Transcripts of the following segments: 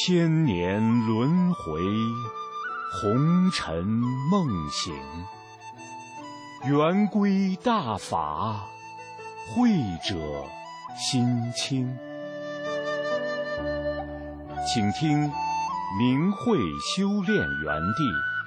千年轮回，红尘梦醒。圆规大法，慧者心清。请听明慧修炼园地。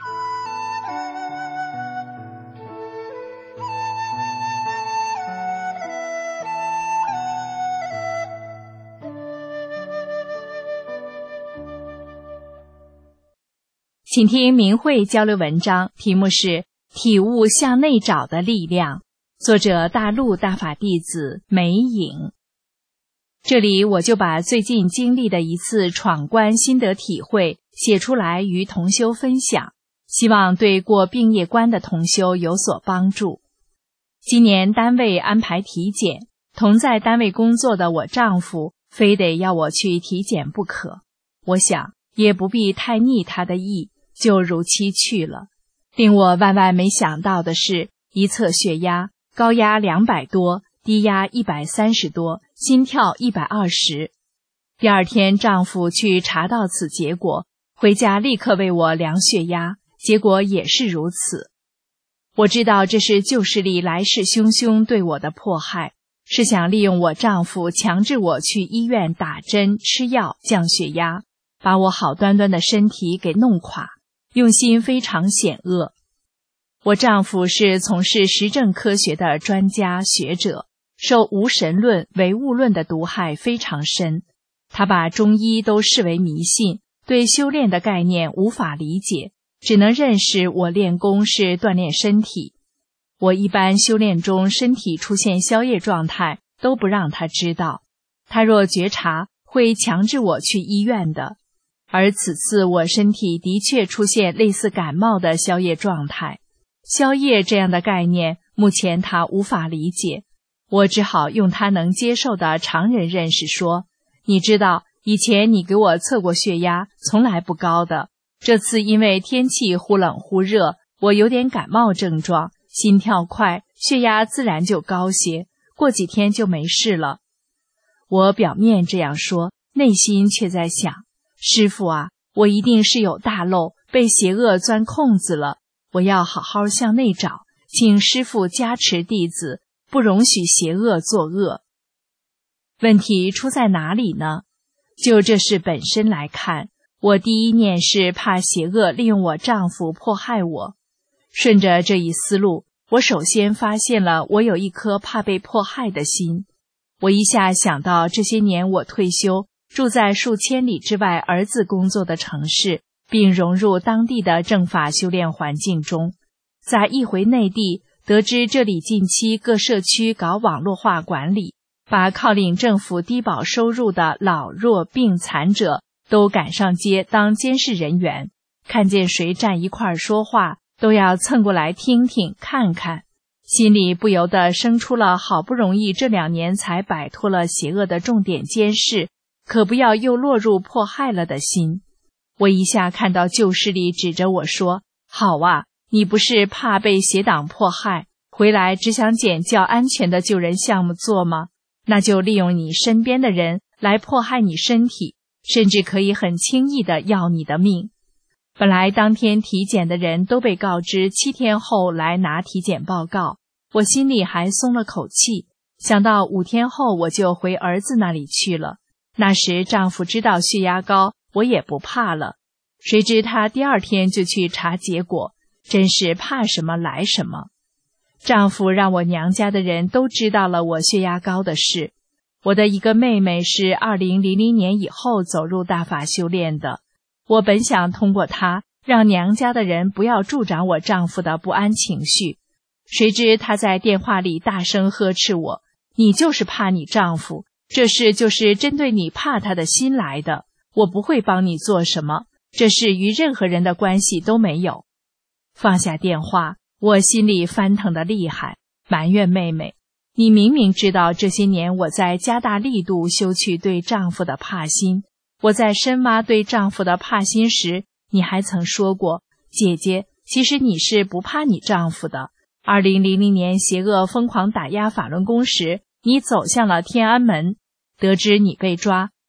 请听明慧交流文章，题目是体悟向内找的力量，作者大陆大法弟子梅影。这里我就把最近经历的一次闯关心得体会写出来与同修分享，希望对过病业关的同修有所帮助。今年单位安排体检，同在单位工作的我丈夫非得要我去体检不可，我想也不必太逆他的意，就如期去了。令我万万没想到的是，一测血压，高压200多，低压130多，心跳120。第二天丈夫去查到此结果，回家立刻为我量血压，结果也是如此。我知道这是旧势力来势汹汹对我的迫害，是想利用我丈夫强制我去医院打针吃药降血压，把我好端端的身体给弄垮，用心非常险恶。我丈夫是从事实证科学的专家学者，受无神论、唯物论的毒害非常深。他把中医都视为迷信，对修炼的概念无法理解，只能认识我练功是锻炼身体。我一般修炼中身体出现消业状态都不让他知道，他若觉察会强制我去医院的。而此次我身体的确出现类似感冒的消业状态，消业这样的概念目前他无法理解，我只好用他能接受的常人认识说，你知道以前你给我测过血压从来不高的，这次因为天气忽冷忽热，我有点感冒症状，心跳快，血压自然就高些，过几天就没事了。我表面这样说，内心却在想，师父啊，我一定是有大漏，被邪恶钻空子了，我要好好向内找，请师父加持弟子，不容许邪恶作恶。问题出在哪里呢？就这事本身来看，我第一念是怕邪恶利用我丈夫迫害我。顺着这一思路，我首先发现了我有一颗怕被迫害的心。我一下想到这些年我退休，住在数千里之外儿子工作的城市，并融入当地的正法修炼环境中。再一回内地，得知这里近期各社区搞网络化管理，把靠领政府低保收入的老弱病残者都赶上街当监视人员，看见谁站一块儿说话，都要蹭过来听听看看，心里不由得生出了好不容易这2年才摆脱了邪恶的重点监视，可不要又落入迫害了的心。我一下看到旧势力指着我说，好啊，你不是怕被邪党迫害，回来只想捡较安全的救人项目做吗？那就利用你身边的人来迫害你身体，甚至可以很轻易地要你的命。本来当天体检的人都被告知7天后来拿体检报告，我心里还松了口气，想到5天后我就回儿子那里去了。那时丈夫知道血压高，我也不怕了。谁知他第2天就去查结果，真是怕什么来什么。丈夫让我娘家的人都知道了我血压高的事。我的一个妹妹是2000年以后走入大法修炼的，我本想通过她让娘家的人不要助长我丈夫的不安情绪，谁知她在电话里大声呵斥我，你就是怕你丈夫，这事就是针对你怕他的心来的，我不会帮你做什么，这事与任何人的关系都没有。放下电话，我心里翻腾得厉害，埋怨妹妹，你明明知道这些年我在加大力度修去对丈夫的怕心，我在深挖对丈夫的怕心时，你还曾说过，姐姐，其实你是不怕你丈夫的。2000年邪恶疯狂打压法轮功时，你走向了天安门，得知你被抓，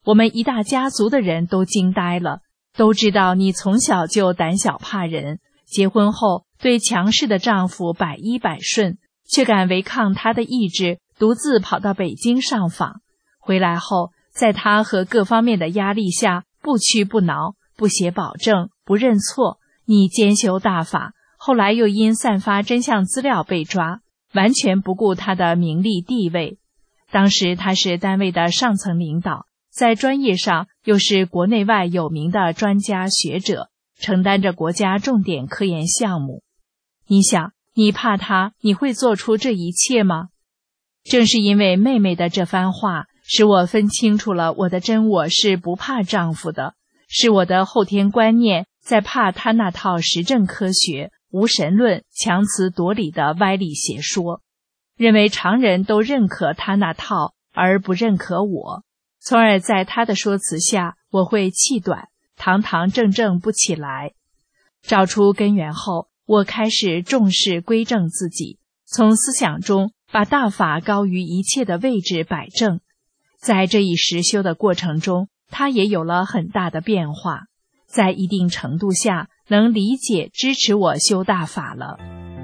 我们一大家族的人都惊呆了，都知道你从小就胆小怕人，结婚后对强势的丈夫百依百顺，却敢违抗他的意志，独自跑到北京上访。回来后，在他和各方面的压力下，不屈不挠，不写保证，不认错，你兼修大法，后来又因散发真相资料被抓，完全不顾他的名利地位。当时他是单位的上层领导，在专业上又是国内外有名的专家学者，承担着国家重点科研项目。你想，你怕他，你会做出这一切吗？正是因为妹妹的这番话，使我分清楚了我的真我是不怕丈夫的，是我的后天观念在怕他那套实证科学、无神论、强词夺理的歪理邪说，认为常人都认可他那套，而不认可我，从而在他的说辞下，我会气短，堂堂正正不起来。找出根源后，我开始重视归正自己，从思想中把大法高于一切的位置摆正。在这一实修的过程中，他也有了很大的变化，在一定程度下能理解支持我修大法了。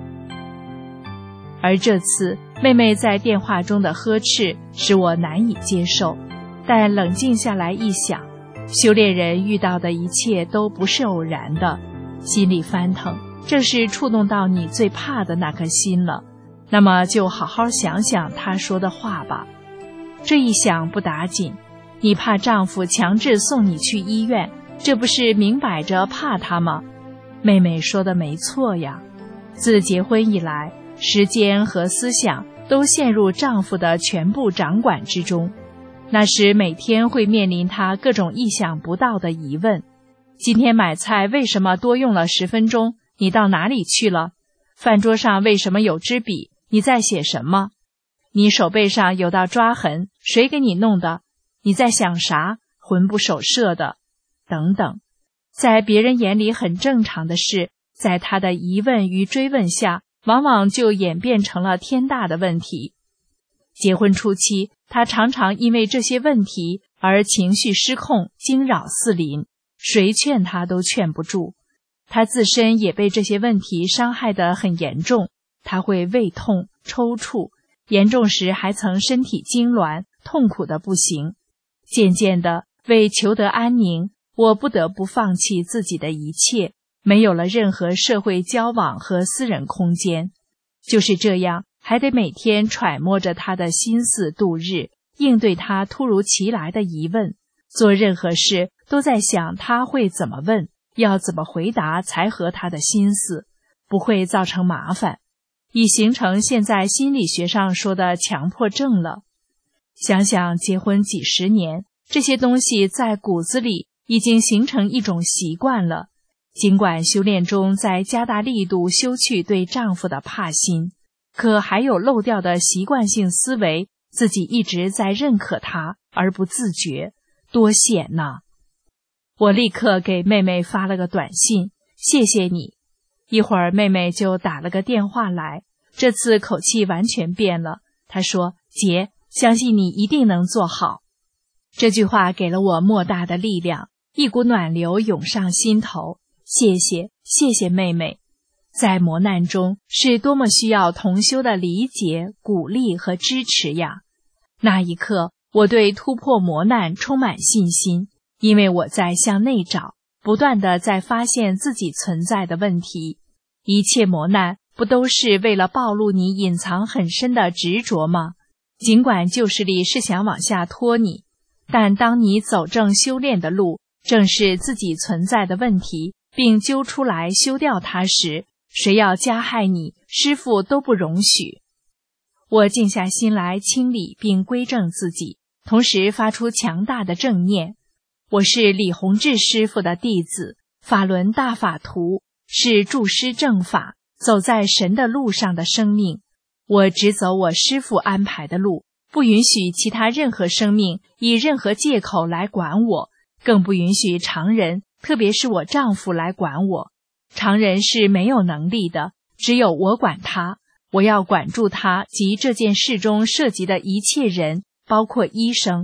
而这次妹妹在电话中的呵斥使我难以接受，但冷静下来一想，修炼人遇到的一切都不是偶然的，心里翻腾，正是触动到你最怕的那颗心了，那么就好好想想她说的话吧。这一想不打紧，你怕丈夫强制送你去医院，这不是明摆着怕他吗？妹妹说的没错呀。自结婚以来，时间和思想都陷入丈夫的全部掌管之中，那时每天会面临他各种意想不到的疑问。今天买菜为什么多用了10分钟？你到哪里去了？饭桌上为什么有支笔？你在写什么？你手背上有道抓痕，谁给你弄的？你在想啥？魂不守舍的，等等。在别人眼里很正常的事，在他的疑问与追问下，往往就演变成了天大的问题。结婚初期，他常常因为这些问题而情绪失控，惊扰四邻，谁劝他都劝不住。他自身也被这些问题伤害得很严重，他会胃痛、抽搐，严重时还曾身体痉挛，痛苦得不行。渐渐的，为求得安宁，我不得不放弃自己的一切，没有了任何社会交往和私人空间。就是这样，还得每天揣摩着他的心思度日，应对他突如其来的疑问，做任何事都在想他会怎么问，要怎么回答才合他的心思，不会造成麻烦，已形成现在心理学上说的强迫症了。想想结婚几十年，这些东西在骨子里已经形成一种习惯了。尽管修炼中在加大力度修去对丈夫的怕心，可还有漏掉的习惯性思维，自己一直在认可他而不自觉，多险呐！我立刻给妹妹发了个短信，谢谢你。一会儿妹妹就打了个电话来，这次口气完全变了。她说：姐，相信你一定能做好。这句话给了我莫大的力量，一股暖流涌上心头。谢谢，谢谢妹妹。在磨难中是多么需要同修的理解、鼓励和支持呀！那一刻，我对突破磨难充满信心，因为我在向内找，不断地在发现自己存在的问题。一切磨难不都是为了暴露你隐藏很深的执着吗？尽管旧势力是想往下拖你，但当你走正修炼的路，正是自己存在的问题，并揪出来修掉它时，谁要加害你，师父都不容许。我静下心来清理并归正自己，同时发出强大的正念。我是李洪志师父的弟子，法轮大法徒，是助师正法，走在神的路上的生命。我只走我师父安排的路，不允许其他任何生命以任何借口来管我，更不允许常人，特别是我丈夫来管我。常人是没有能力的，只有我管他。我要管住他及这件事中涉及的一切人，包括医生，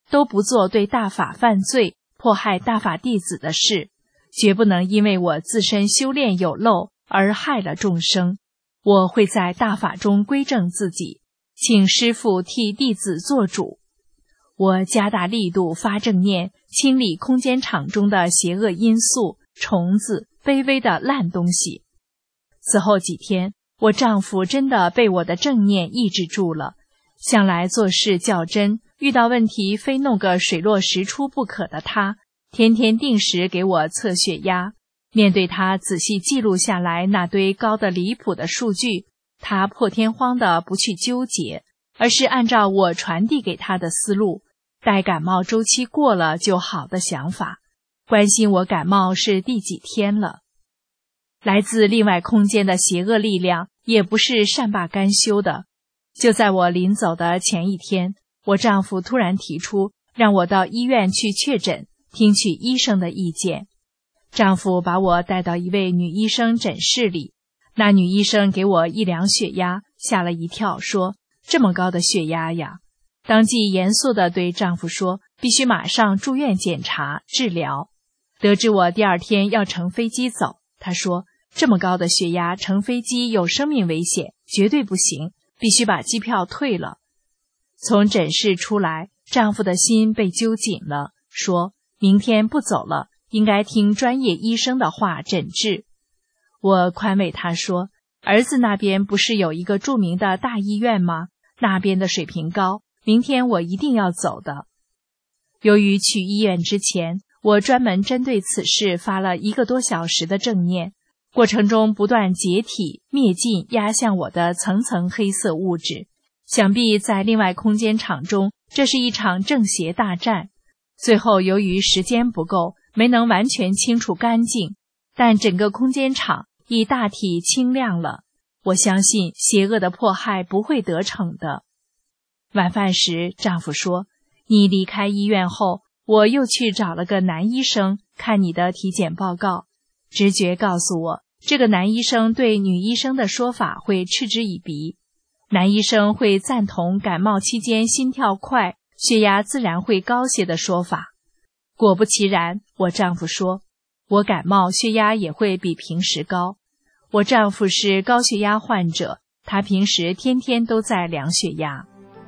都不做对大法犯罪、迫害大法弟子的事，绝不能因为我自身修炼有漏而害了众生。我会在大法中归正自己，请师父替弟子做主。我加大力度发正念，清理空间场中的邪恶因素、虫子、卑微的烂东西。此后几天，我丈夫真的被我的正念抑制住了，向来做事较真，遇到问题非弄个水落石出不可的他，天天定时给我测血压。面对他仔细记录下来那堆高得离谱的数据，他破天荒地不去纠结，而是按照我传递给他的思路，待感冒周期过了就好的想法，关心我感冒是第几天了。来自另外空间的邪恶力量也不是善罢甘休的。就在我临走的前一天，我丈夫突然提出让我到医院去确诊，听取医生的意见。丈夫把我带到一位女医生诊室里，那女医生给我一量血压，吓了一跳，说：“这么高的血压呀！”当即严肃地对丈夫说：“必须马上住院检查治疗。”得知我第二天要乘飞机走，她说：“这么高的血压，乘飞机有生命危险，绝对不行，必须把机票退了。”从诊室出来，丈夫的心被揪紧了，说：“明天不走了，应该听专业医生的话诊治。”我宽慰他说：“儿子那边不是有一个著名的大医院吗？那边的水平高，明天我一定要走的。”由于去医院之前，我专门针对此事发了1个多小时的正念，过程中不断解体灭尽压向我的层层黑色物质。想必在另外空间场中，这是一场正邪大战。最后由于时间不够，没能完全清除干净，但整个空间场已大体清亮了。我相信邪恶的迫害不会得逞的。晚饭时，丈夫说：“你离开医院后，我又去找了个男医生看你的体检报告。直觉告诉我，这个男医生对女医生的说法会嗤之以鼻。男医生会赞同感冒期间心跳快，血压自然会高些的说法。果不其然，我丈夫说，我感冒血压也会比平时高。我丈夫是高血压患者，他平时天天都在量血压。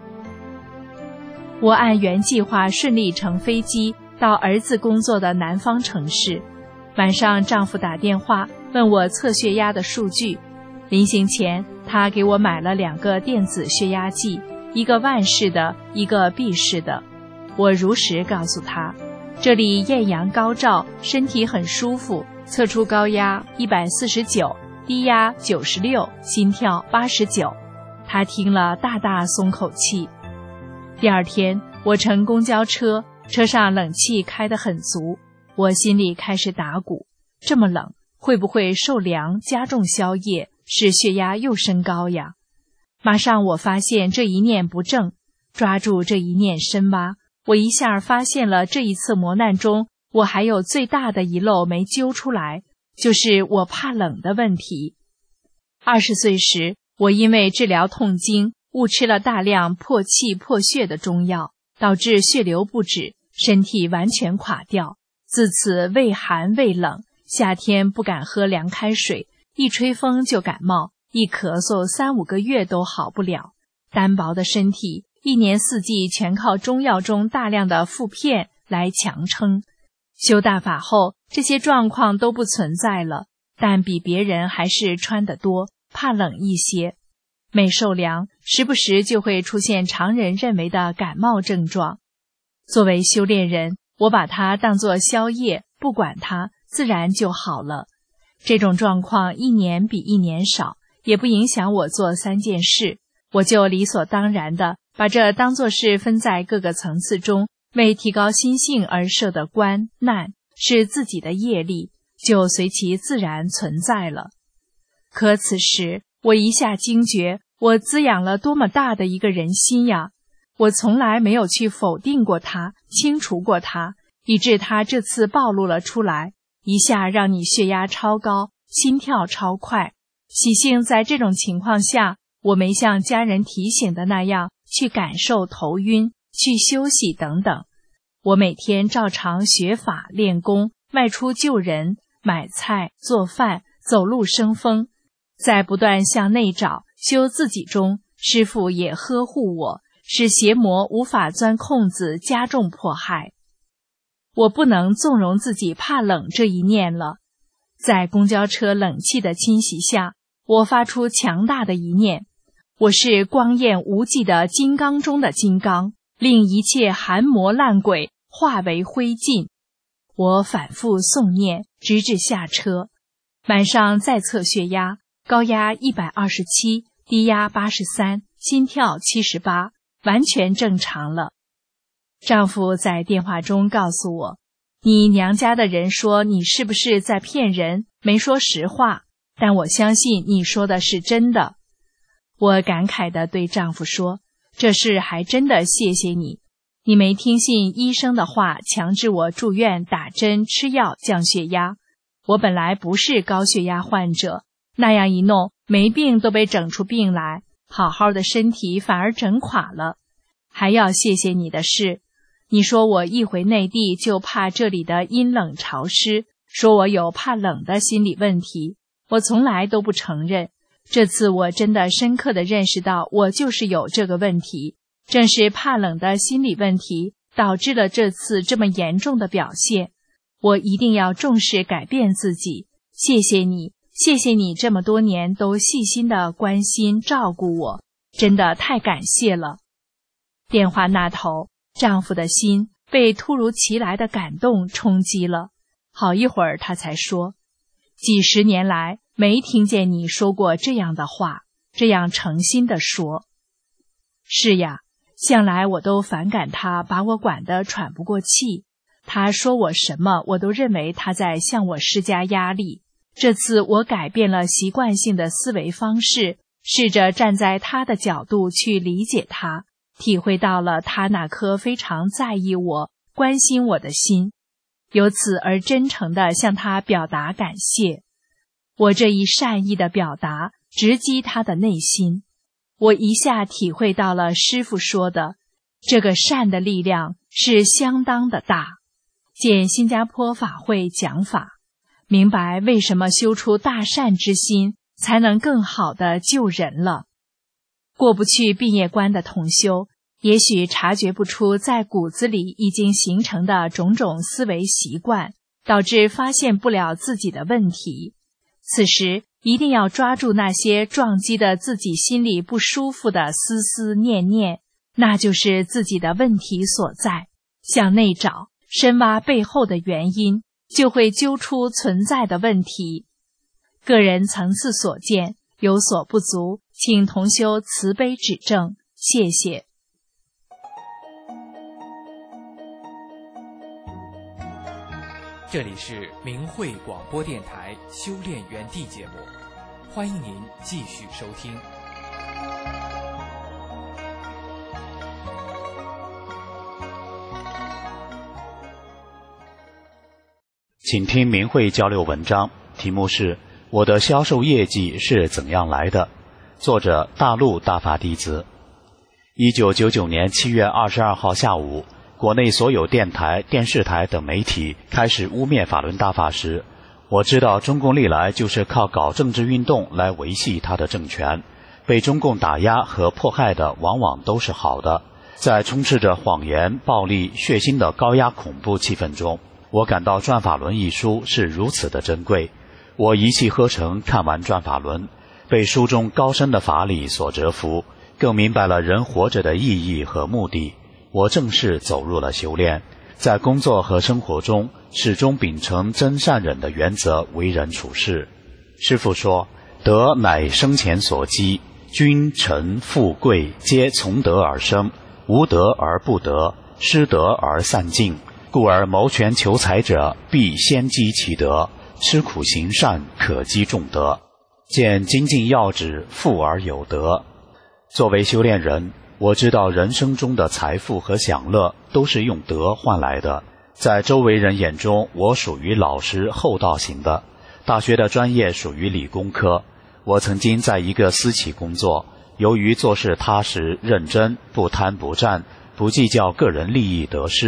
我按原计划顺利乘飞机到儿子工作的南方城市。晚上丈夫打电话问我测血压的数据，临行前他给我买了2个电子血压计，一个万氏的，一个毕氏的。我如实告诉他，这里艳阳高照，身体很舒服，测出高压149，低压96，心跳89。他听了大大松口气。第二天我乘公交车，车上冷气开得很足，我心里开始打鼓，这么冷，会不会受凉加重消夜，使血压又升高呀？马上我发现这一念不正，抓住这一念深挖，我一下发现了这一次磨难中我还有最大的遗漏没揪出来，就是我怕冷的问题。20岁时，我因为治疗痛经误吃了大量破气破血的中药，导致血流不止，身体完全垮掉。自此畏寒畏冷，夏天不敢喝凉开水，一吹风就感冒，一咳嗽3-5个月都好不了。单薄的身体一年四季全靠中药中大量的附片来强撑。修大法后，这些状况都不存在了，但比别人还是穿得多，怕冷一些。每受凉，时不时就会出现常人认为的感冒症状。作为修炼人，我把它当作宵夜，不管它，自然就好了。这种状况一年比一年少，也不影响我做3件事，我就理所当然地把这当作是分在各个层次中为提高心性而设的关难，是自己的业力，就随其自然存在了。可此时我一下惊觉，我滋养了多么大的一个人心呀！我从来没有去否定过它，清除过它，以致它这次暴露了出来，一下让你血压超高，心跳超快。喜幸在这种情况下，我没像家人提醒的那样去感受头晕，去休息等等， 我每天照常学法练功，外出救人，买菜做饭，走路生风，在不断向内找修自己中，师父也呵护我，使邪魔无法钻空子加重迫害。我不能纵容自己怕冷这一念了。在公交车冷气的侵袭下，我发出强大的一念，我是光焰无际的金刚中的金刚，令一切寒魔烂鬼化为灰烬。我反复诵念，直至下车。晚上再测血压，高压127，低压83，心跳78，完全正常了。丈夫在电话中告诉我，你娘家的人说你是不是在骗人，没说实话，但我相信你说的是真的。我感慨地对丈夫说，这事还真的谢谢你，你没听信医生的话，强制我住院打针吃药降血压。我本来不是高血压患者，那样一弄，没病都被整出病来，好好的身体反而整垮了。还要谢谢你的是，你说我一回内地就怕这里的阴冷潮湿，说我有怕冷的心理问题，我从来都不承认。这次我真的深刻地认识到我就是有这个问题，正是怕冷的心理问题导致了这次这么严重的表现。我一定要重视改变自己，谢谢你，谢谢你这么多年都细心地关心照顾我，真的太感谢了。电话那头，丈夫的心被突如其来的感动冲击了，好一会儿他才说，几十年来没听见你说过这样的话，这样诚心地说。是呀，向来我都反感他把我管得喘不过气，他说我什么我都认为他在向我施加压力。这次我改变了习惯性的思维方式，试着站在他的角度去理解他，体会到了他那颗非常在意我、关心我的心，由此而真诚地向他表达感谢。我这一善意的表达直击他的内心，我一下体会到了师父说的，这个善的力量是相当的大。见新加坡法会讲法，明白为什么修出大善之心才能更好地救人了。过不去毕业关的同修，也许察觉不出在骨子里已经形成的种种思维习惯，导致发现不了自己的问题。此时一定要抓住那些撞击的自己心里不舒服的思思念念，那就是自己的问题所在，向内找，深挖背后的原因，就会揪出存在的问题。个人层次所见有所不足，请同修慈悲指正，谢谢。 这里是明慧广播电台修炼园地节目，欢迎您继续收听。 请听明慧交流文章，题目是我的销售业绩是怎样来的，作者大陆大法弟子。1999年7月22号下午，国内所有电台、电视台等媒体开始污蔑法轮大法时，我知道中共历来就是靠搞政治运动来维系他的政权，被中共打压和迫害的往往都是好的。在充斥着谎言、暴力、血腥的高压恐怖气氛中，我感到《转法轮》一书是如此的珍贵。我一气呵成看完《转法轮》，被书中高深的法理所折服，更明白了人活着的意义和目的。我正式走入了修炼，在工作和生活中始终秉承真善忍的原则为人处事。师父说，德乃生前所积，君臣富贵皆从德而生，无德而不得，失德而散尽，故而谋权求财者必先积其德，吃苦行善可积重德，见精进要旨，富而有德。作为修炼人，我知道人生中的财富和享乐都是用德换来的。在周围人眼中，我属于老实厚道型的，大学的专业属于理工科。我曾经在一个私企工作，由于做事踏实认真，不贪不占，不计较个人利益得失，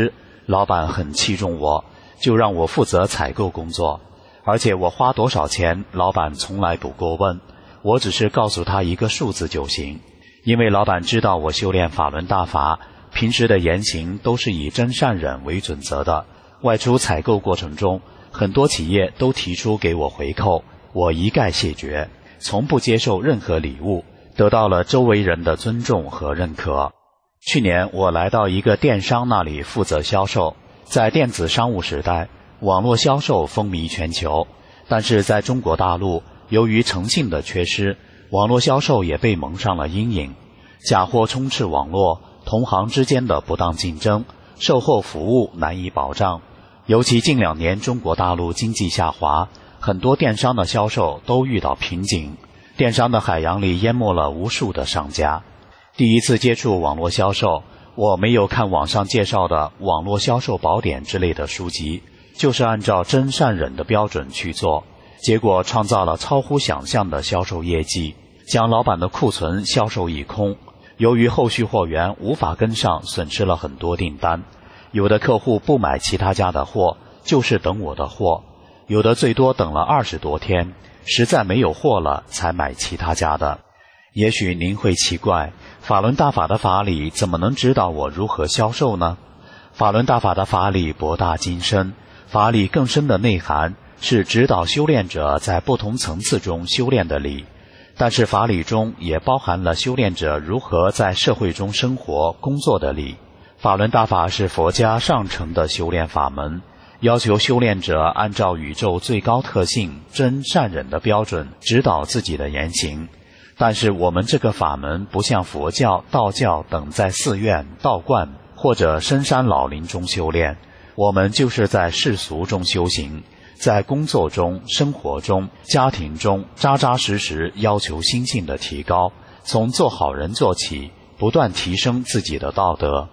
老板很器重我，就让我负责采购工作，而且我花多少钱，老板从来不过问，我只是告诉他一个数字就行。因为老板知道我修炼法轮大法，平时的言行都是以真善忍为准则的，外出采购过程中，很多企业都提出给我回扣，我一概谢绝，从不接受任何礼物，得到了周围人的尊重和认可。去年我来到一个电商那里负责销售，在电子商务时代，网络销售风靡全球，但是在中国大陆，由于诚信的缺失，网络销售也被蒙上了阴影，假货充斥网络，同行之间的不当竞争，售后服务难以保障。尤其近2年中国大陆经济下滑，很多电商的销售都遇到瓶颈，电商的海洋里淹没了无数的商家。第一次接触网络销售，我没有看网上介绍的网络销售宝典之类的书籍，就是按照真善忍的标准去做，结果创造了超乎想象的销售业绩，将老板的库存销售一空。由于后续货源无法跟上，损失了很多订单。有的客户不买其他家的货，就是等我的货，有的最多等了20多天，实在没有货了才买其他家的。也许您会奇怪，法轮大法的法理怎么能指导我如何销售呢？法轮大法的法理博大精深，法理更深的内涵是指导修炼者在不同层次中修炼的理，但是法理中也包含了修炼者如何在社会中生活工作的理。法轮大法是佛家上乘的修炼法门，要求修炼者按照宇宙最高特性真善忍的标准指导自己的言行。但是我们这个法门不像佛教、道教等在寺院、道观或者深山老林中修炼，我们就是在世俗中修行，在工作中、生活中、家庭中扎扎实实要求心性的提高，从做好人做起，不断提升自己的道德。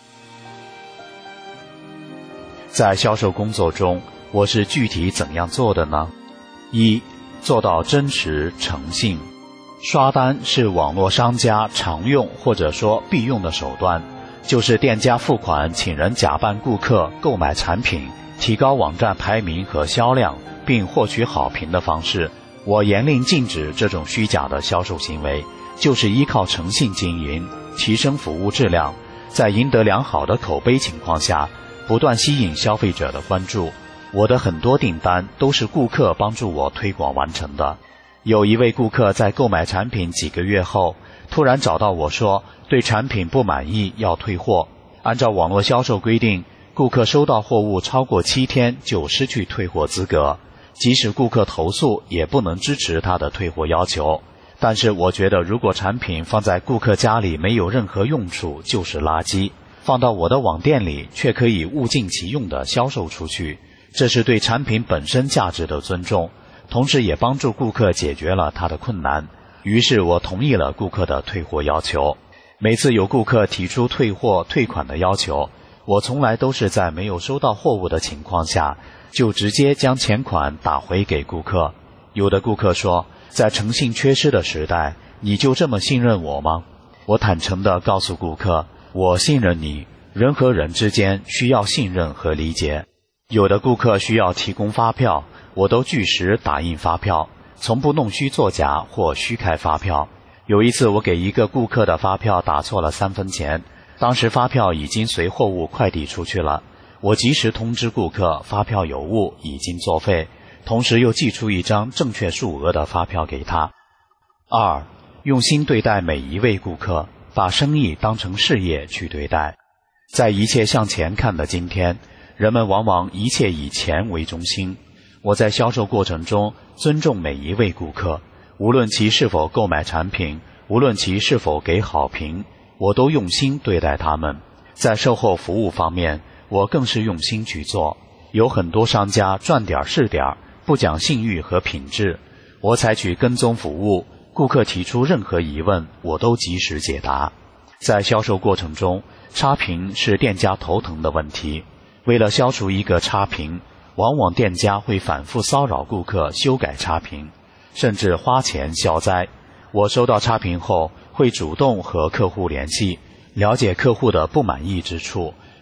在销售工作中，我是具体怎样做的呢？一、做到真实诚信。刷单是网络商家常用或者说必用的手段，就是店家付款请人假扮顾客购买产品，提高网站排名和销量，并获取好评的方式。我严令禁止这种虚假的销售行为，就是依靠诚信经营，提升服务质量，在赢得良好的口碑情况下，不断吸引消费者的关注。我的很多订单都是顾客帮助我推广完成的。有一位顾客在购买产品几个月后，突然找到我说对产品不满意，要退货。按照网络销售规定，顾客收到货物超过7天就失去退货资格，即使顾客投诉也不能支持他的退货要求。但是我觉得如果产品放在顾客家里没有任何用处，就是垃圾，放到我的网店里却可以物尽其用地销售出去，这是对产品本身价值的尊重，同时也帮助顾客解决了他的困难。于是我同意了顾客的退货要求。每次有顾客提出退货退款的要求，我从来都是在没有收到货物的情况下，就直接将钱款打回给顾客。有的顾客说，在诚信缺失的时代，你就这么信任我吗？我坦诚地告诉顾客，我信任你，人和人之间需要信任和理解。有的顾客需要提供发票，我都据实打印发票，从不弄虚作假或虚开发票。有一次我给一个顾客的发票打错了3分钱，当时发票已经随货物快递出去了，我及时通知顾客发票有误，已经作废，同时又寄出一张正确数额的发票给他。2. 用心对待每一位顾客，把生意当成事业去对待。在一切向前看的今天，人们往往一切以钱为中心。我在销售过程中尊重每一位顾客，无论其是否购买产品，无论其是否给好评，我都用心对待他们。在售后服务方面，我更是用心去做。有很多商家赚点是点，不讲信誉和品质，我采取跟踪服务，顾客提出任何疑问，我都及时解答。在销售过程中，差评是店家头疼的问题。为了消除一个差评，往往店家会反复骚扰顾客修改差评，甚至花钱消灾。我收到差评后，会主动和客户联系，了解客户的不满意之处，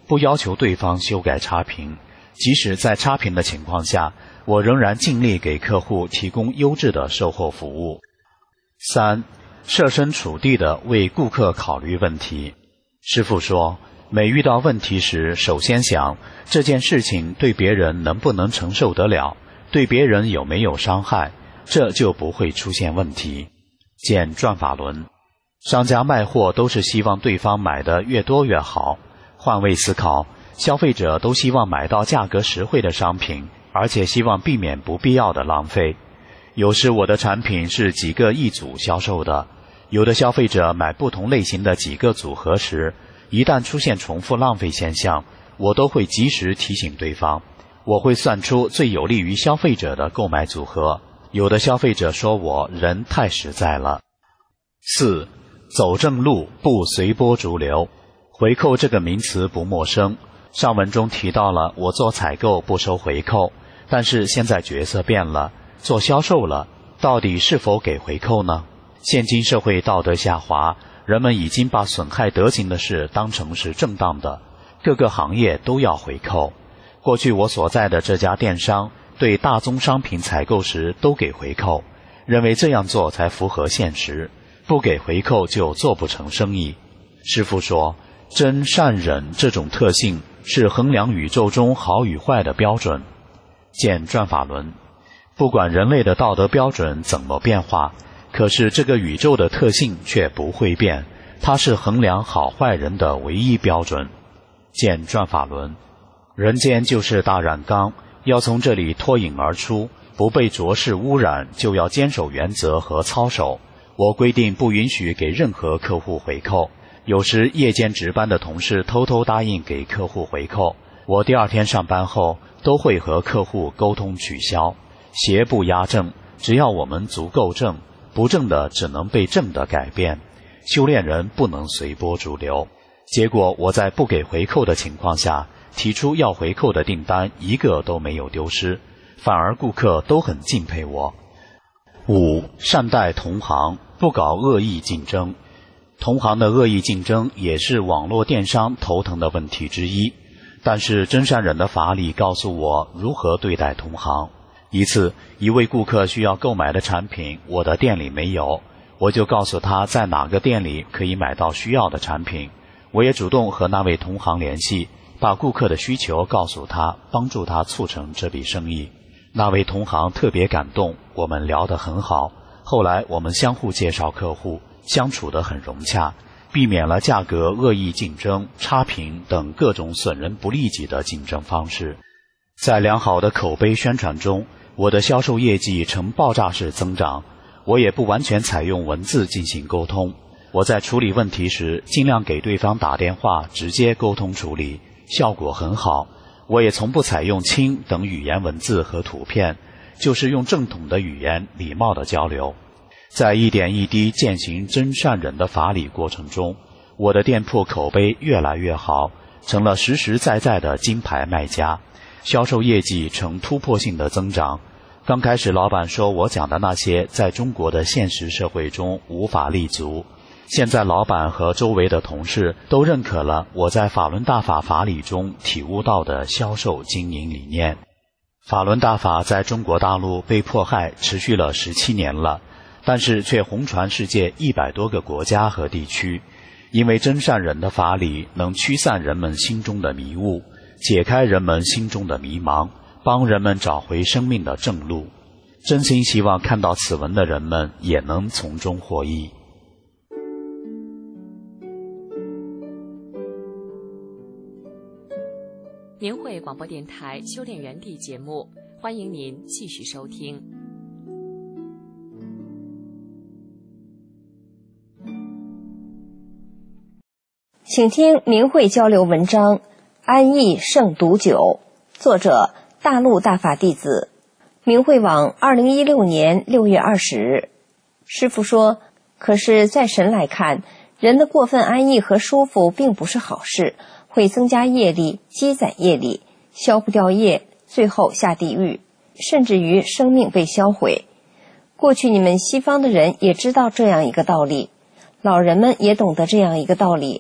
不要求对方修改差评，即使在差评的情况下，我仍然尽力给客户提供优质的售后服务。3. 设身处地地为顾客考虑问题。师父说，每遇到问题时，首先想这件事情对别人能不能承受得了，对别人有没有伤害，这就不会出现问题。见转法轮。商家卖货都是希望对方买的越多越好，换位思考，消费者都希望买到价格实惠的商品，而且希望避免不必要的浪费。有时我的产品是几个一组销售的，有的消费者买不同类型的几个组合时，一旦出现重复浪费现象，我都会及时提醒对方。我会算出最有利于消费者的购买组合。有的消费者说我人太实在了。4. 走正路，不随波逐流。回扣这个名词不陌生，上文中提到了我做采购不收回扣，但是现在角色变了，做销售了，到底是否给回扣呢？现今社会道德下滑，人们已经把损害德行的事当成是正当的，各个行业都要回扣。过去我所在的这家电商对大宗商品采购时都给回扣，认为这样做才符合现实，不给回扣就做不成生意。师父说，真善忍这种特性是衡量宇宙中好与坏的标准。见转法轮。不管人类的道德标准怎么变化，可是这个宇宙的特性却不会变，它是衡量好坏人的唯一标准。见转法轮。人间就是大染缸，要从这里脱颖而出，不被浊世污染，就要坚守原则和操守。我规定不允许给任何客户回扣，有时夜间值班的同事偷偷答应给客户回扣，我第二天上班后都会和客户沟通取消。邪不压正，只要我们足够正，不正的只能被正的改变。修炼人不能随波逐流。结果我在不给回扣的情况下，提出要回扣的订单一个都没有丢失，反而顾客都很敬佩我。5. 善待同行，不搞恶意竞争。同行的恶意竞争也是网络电商头疼的问题之一，但是真善忍的法理告诉我如何对待同行。一次，一位顾客需要购买的产品我的店里没有，我就告诉他在哪个店里可以买到需要的产品。我也主动和那位同行联系，把顾客的需求告诉他，帮助他促成这笔生意。那位同行特别感动，我们聊得很好。后来我们相互介绍客户，相处得很融洽，避免了价格恶意竞争、差评等各种损人不利己的竞争方式。在良好的口碑宣传中，我的销售业绩呈爆炸式增长。我也不完全采用文字进行沟通，我在处理问题时尽量给对方打电话直接沟通处理，效果很好。我也从不采用亲等语言文字和图片，就是用正统的语言礼貌的交流。在一点一滴践行真善忍的法理过程中，我的店铺口碑越来越好，成了实实在在的金牌卖家，销售业绩呈突破性的增长。刚开始老板说我讲的那些在中国的现实社会中无法立足，现在老板和周围的同事都认可了我在法轮大法法理中体悟到的销售经营理念。法轮大法在中国大陆被迫害持续了17年了，但是却红传世界100多个国家和地区。因为真善忍的法理能驱散人们心中的迷雾，解开人们心中的迷茫，帮人们找回生命的正路。真心希望看到此文的人们也能从中获益。 明慧广播电台修炼园地节目，欢迎您继续收听。 请听明慧交流文章《安逸胜毒酒》，作者大陆大法弟子，明慧网2016年6月20日。师父说，可是在神来看，人的过分安逸和舒服并不是好事，会增加业力，积攒业力，消不掉业，最后下地狱，甚至于生命被销毁。过去你们西方的人也知道这样一个道理，老人们也懂得这样一个道理，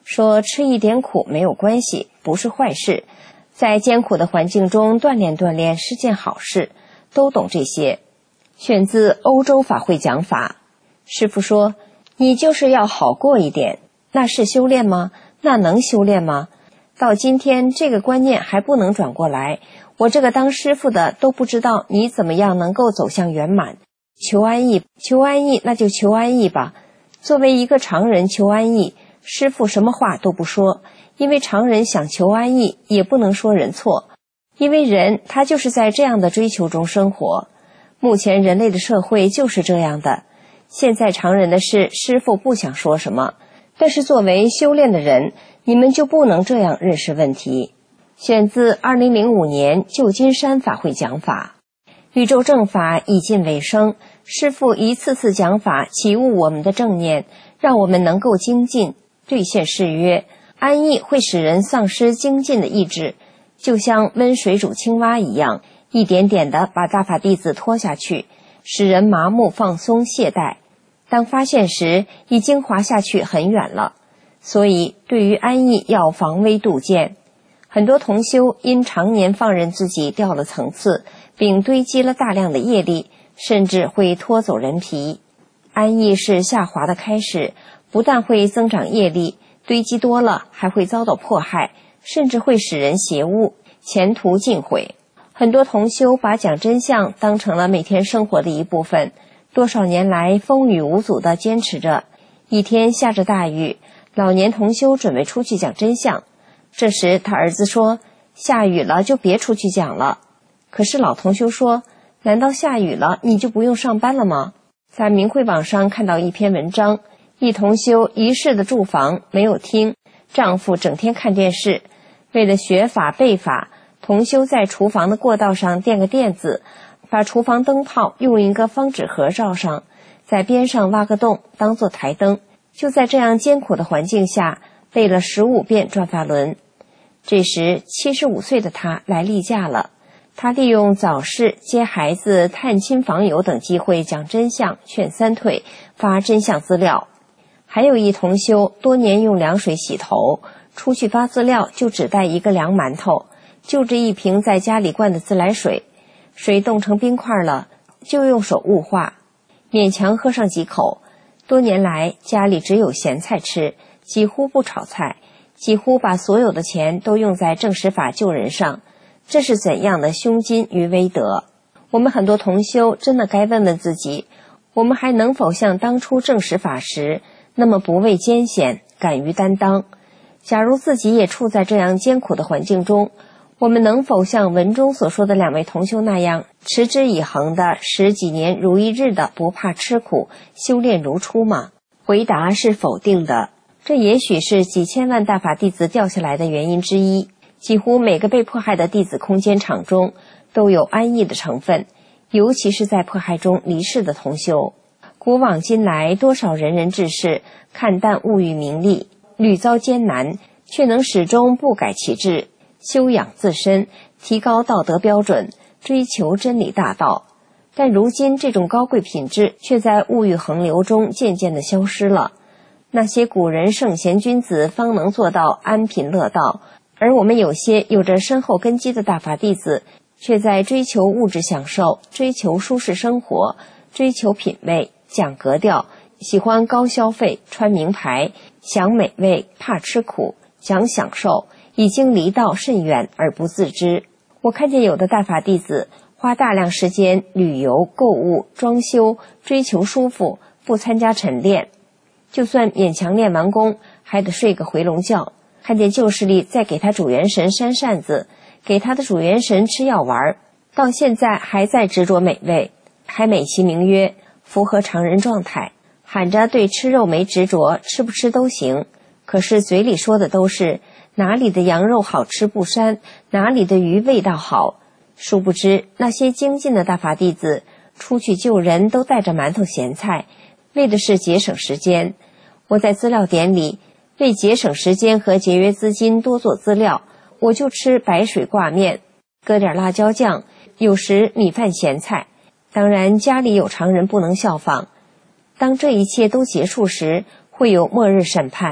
说吃一点苦没有关系，不是坏事，在艰苦的环境中锻炼锻炼是件好事，都懂这些。选自欧洲法会讲法。师父说，你就是要好过一点，那是修炼吗？那能修炼吗？到今天这个观念还不能转过来，我这个当师父的都不知道你怎么样能够走向圆满。求安逸，求安逸，那就求安逸吧。作为一个常人求安逸，师父什么话都不说，因为常人想求安逸也不能说人错，因为人他就是在这样的追求中生活。目前人类的社会就是这样的。现在常人的事，师父不想说什么，但是作为修炼的人，你们就不能这样认识问题。选自2005年旧金山法会讲法。宇宙正法已近尾声，师父一次次讲法启悟我们的正念，让我们能够精进，兑现誓约。安逸会使人丧失精进的意志，就像温水煮青蛙一样，一点点地把大法弟子拖下去，使人麻木放松懈怠。当发现时，已经滑下去很远了。所以对于安逸要防微杜渐。很多同修因常年放任自己掉了层次，并堆积了大量的业力，甚至会拖走人皮。安逸是下滑的开始，不但会增长业力，堆积多了还会遭到迫害，甚至会使人邪误，前途尽毁。很多同修把讲真相当成了每天生活的一部分，多少年来风雨无阻地坚持着。一天下着大雨，老年同修准备出去讲真相，这时他儿子说，下雨了就别出去讲了。可是老同修说，难道下雨了你就不用上班了吗？在明慧网上看到一篇文章，一同修一室的住房没有厅，丈夫整天看电视，为了学法背法，同修在厨房的过道上垫个垫子，把厨房灯泡用一个方纸盒罩上，在边上挖个洞当做台灯。就在这样艰苦的环境下，背了15遍转法轮。这时75岁的她来例假了，她利用早市、接孩子、探亲访友等机会讲真相、劝三退、发真相资料。还有一同修多年用凉水洗头，出去发资料就只带一个凉馒头，就着一瓶在家里灌的自来水，水冻成冰块了，就用手雾化，勉强喝上几口。多年来家里只有咸菜吃，几乎不炒菜，几乎把所有的钱都用在正实法救人上，这是怎样的胸襟与威德？我们很多同修真的该问问自己，我们还能否像当初正实法时那么不畏艰险，敢于担当？假如自己也处在这样艰苦的环境中，我们能否像文中所说的2位同修那样，持之以恒的10几年如一日的不怕吃苦，修炼如初吗？回答是否定的。这也许是几千万大法弟子掉下来的原因之一。几乎每个被迫害的弟子空间场中都有安逸的成分，尤其是在迫害中离世的同修。古往今来，多少仁人志士看淡物欲名利，屡遭艰难，却能始终不改其志，修养自身，提高道德标准，追求真理大道。但如今这种高贵品质却在物欲横流中渐渐地消失了。那些古人圣贤君子方能做到安贫乐道，而我们有些有着深厚根基的大法弟子，却在追求物质享受，追求舒适生活，追求品味，讲格调，喜欢高消费，穿名牌，享美味，怕吃苦，讲享受，已经离道甚远而不自知。我看见有的大法弟子花大量时间旅游、购物、装修，追求舒服，不参加晨练，就算勉强练完功，还得睡个回笼觉。看见旧势力在给他主元神扇扇子，给他的主元神吃药丸，到现在还在执着美味，还美其名曰符合常人状态，喊着对吃肉没执着，吃不吃都行。可是嘴里说的都是哪里的羊肉好吃不膻，哪里的鱼味道好。殊不知那些精进的大法弟子出去救人都带着馒头咸菜，为的是节省时间。我在资料点里为节省时间和节约资金多做资料，我就吃白水挂面，搁点辣椒酱，有时米饭咸菜。当然家里有常人不能效仿。当这一切都结束时，会有末日审判，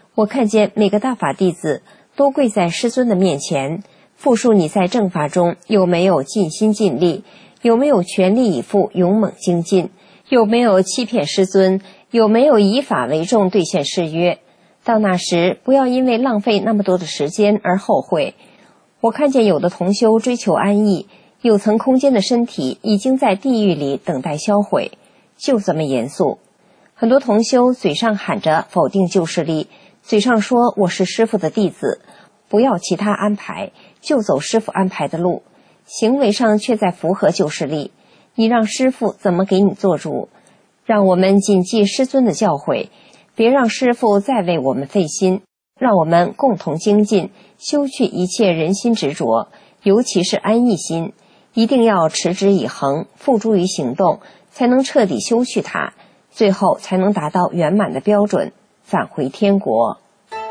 我看见每个大法弟子都跪在师尊的面前，复述你在正法中有没有尽心尽力，有没有全力以赴勇猛精进，有没有欺骗师尊，有没有以法为重兑现誓约。到那时不要因为浪费那么多的时间而后悔。我看见有的同修追求安逸，有层空间的身体已经在地狱里等待销毁，就这么严肃。很多同修嘴上喊着否定旧势力，嘴上说我是师父的弟子，不要其他安排，就走师父安排的路，行为上却在符合旧势力。你让师父怎么给你做主？让我们谨记师尊的教诲，别让师父再为我们费心，让我们共同精进，修去一切人心执着，尤其是安逸心，一定要持之以恒，付诸于行动，才能彻底修去它，最后才能达到圆满的标准，返回天国。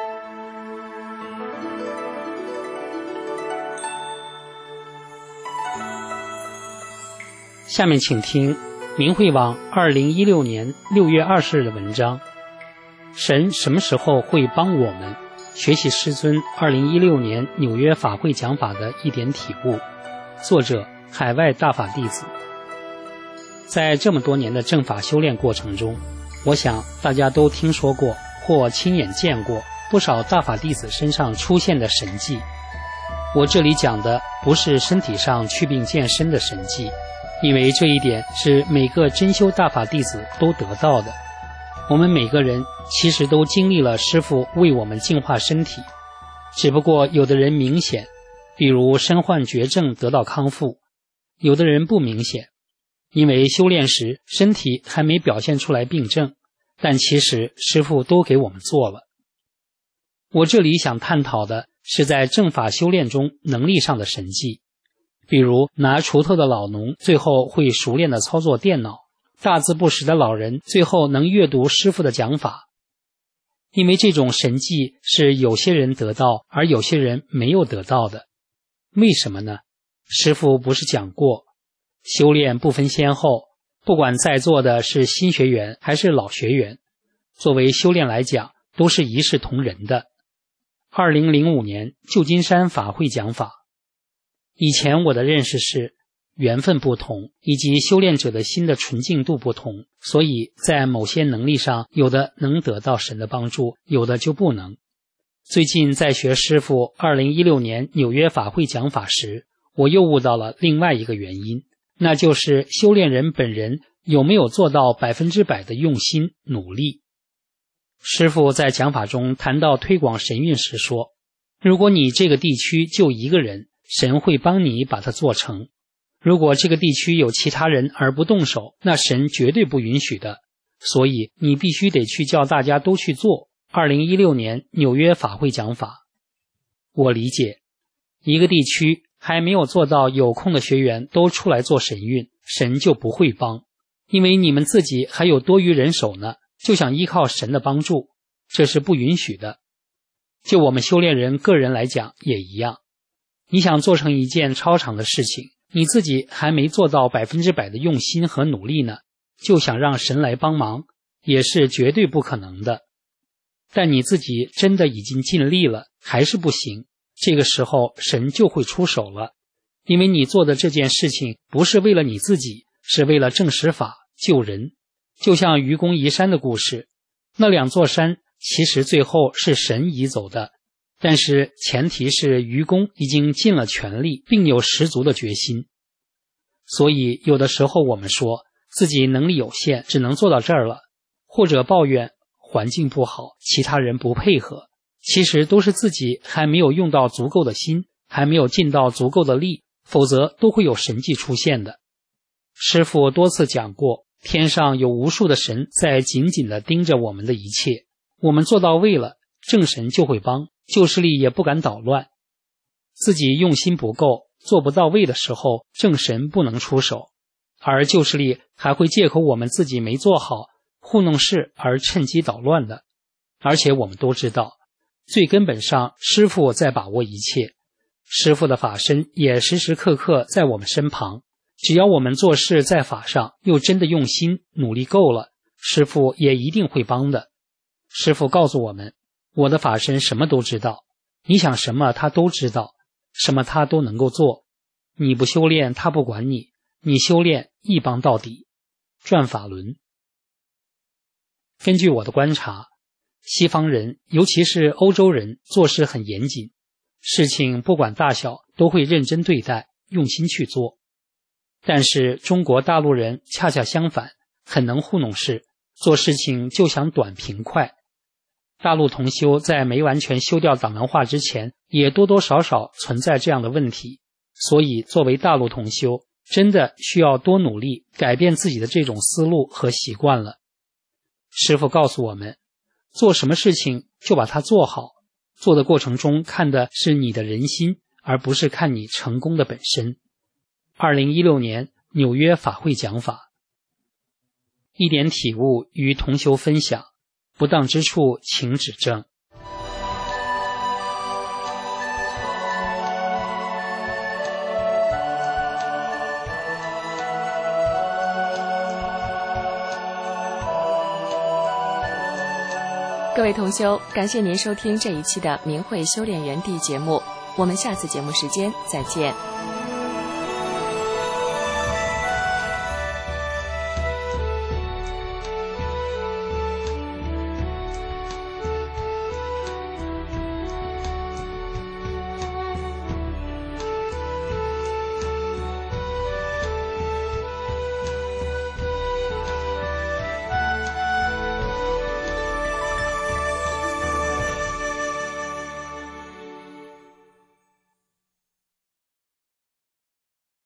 下面请听明慧网2016年6月20日的文章，神什么时候会帮我们？学习师尊2016年纽约法会讲法的一点体悟，作者海外大法弟子。在这么多年的正法修炼过程中，我想大家都听说过或亲眼见过不少大法弟子身上出现的神迹。我这里讲的不是身体上祛病健身的神迹，因为这一点是每个真修大法弟子都得到的。我们每个人其实都经历了师父为我们净化身体，只不过有的人明显，比如身患绝症得到康复，有的人不明显，因为修炼时身体还没表现出来病症，但其实师父都给我们做了。我这里想探讨的是在正法修炼中能力上的神迹，比如拿锄头的老农最后会熟练地操作电脑，大字不识的老人最后能阅读师父的讲法。因为这种神迹是有些人得到，而有些人没有得到的。为什么呢？师父不是讲过，修炼不分先后，不管在座的是新学员还是老学员，作为修炼来讲，都是一视同仁的。2005年旧金山法会讲法，以前我的认识是缘分不同，以及修炼者的心的纯净度不同，所以在某些能力上，有的能得到神的帮助，有的就不能。最近在学师父2016年纽约法会讲法时，我又悟到了另外一个原因，那就是修炼人本人有没有做到100%的用心努力。师父在讲法中谈到推广神韵时说，如果你这个地区就一个人，神会帮你把它做成。如果这个地区有其他人而不动手，那神绝对不允许的。所以你必须得去叫大家都去做。2016年纽约法会讲法，我理解，一个地区还没有做到有空的学员都出来做神韵，神就不会帮，因为你们自己还有多余人手呢，就想依靠神的帮助，这是不允许的。就我们修炼人个人来讲也一样，你想做成一件超常的事情，你自己还没做到100%的用心和努力呢，就想让神来帮忙，也是绝对不可能的。但你自己真的已经尽力了，还是不行，这个时候神就会出手了，因为你做的这件事情不是为了你自己，是为了证实法救人。就像愚公移山的故事，那2座山其实最后是神移走的，但是前提是愚公已经尽了全力，并有十足的决心。所以有的时候我们说自己能力有限，只能做到这儿了，或者抱怨环境不好，其他人不配合，其实都是自己还没有用到足够的心，还没有尽到足够的力，否则都会有神迹出现的。师父多次讲过，天上有无数的神在紧紧地盯着我们的一切，我们做到位了，正神就会帮，旧势力也不敢捣乱。自己用心不够，做不到位的时候，正神不能出手，而旧势力还会借口我们自己没做好，糊弄事而趁机捣乱的。而且我们都知道，最根本上师父在把握一切，师父的法身也时时刻刻在我们身旁，只要我们做事在法上又真的用心努力够了，师父也一定会帮的。师父告诉我们， 我的法身什么都知道，你想什么他都知道，什么他都能够做。你不修炼他不管你，你修炼一帮到底。转法轮。根据我的观察，西方人尤其是欧洲人做事很严谨，事情不管大小都会认真对待，用心去做。但是中国大陆人恰恰相反，很能糊弄事，做事情就想短平快。大陆同修在没完全修掉党文化之前，也多多少少存在这样的问题，所以作为大陆同修，真的需要多努力改变自己的这种思路和习惯了。师父告诉我们，做什么事情就把它做好，做的过程中看的是你的人心，而不是看你成功的本身。2016年纽约法会讲法，一点体悟与同修分享，不当之处请指正。 各位同修，感谢您收听这一期的明慧修炼园地节目，我们下次节目时间再见。